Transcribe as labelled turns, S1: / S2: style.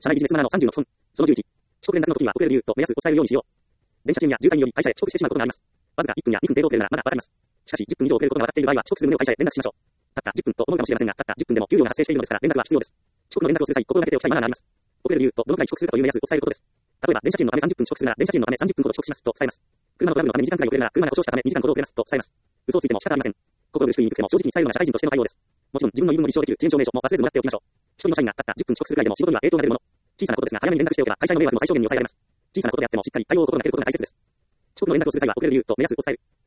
S1: 社内ビジネスマナーの30の基本。その11。遅刻連絡の時には遅れる理由と目安を伝えるようにしよう。電車中や渋滞により会社へ遅刻してしまうことがあります。わずか1分や2分程度遅れるならまだわかります。しかし10分以上遅れることが分かっている場合は遅刻する旨を会社へ連絡しましょう。たった10分と思うかもしれませんが、たった10分でも給料が発生しているのですから連絡は必要です。遅刻の連絡をする際、心がけておきたいマナーがあります。遅れる理由とどのくらい遅刻するかという目安を伝えることです。例えば、電車賃のため30分遅刻するなら、電車賃のため30分ほど遅刻しますと伝えます。車のトラブルのため2時間くらい遅れるなら、車が故障したため2時間ほど遅れますと伝えます。嘘をついても仕方ありません。心苦しく言いにくくても正直に伝えるのが社会人としての対応です。もちろん、自分の言い分を立証できる遅延証明書も忘れずもらっておきましょう。一人の社員がたった10分遅刻するくらいでも仕事には影響が出るもの。小さなことですが、早めに連絡しておけば会社の迷惑も最小限に抑えられます。小さなことであってもしっかり対応を心がけることが大切です。遅刻の連絡をする際は遅れる理由と目安を伝える。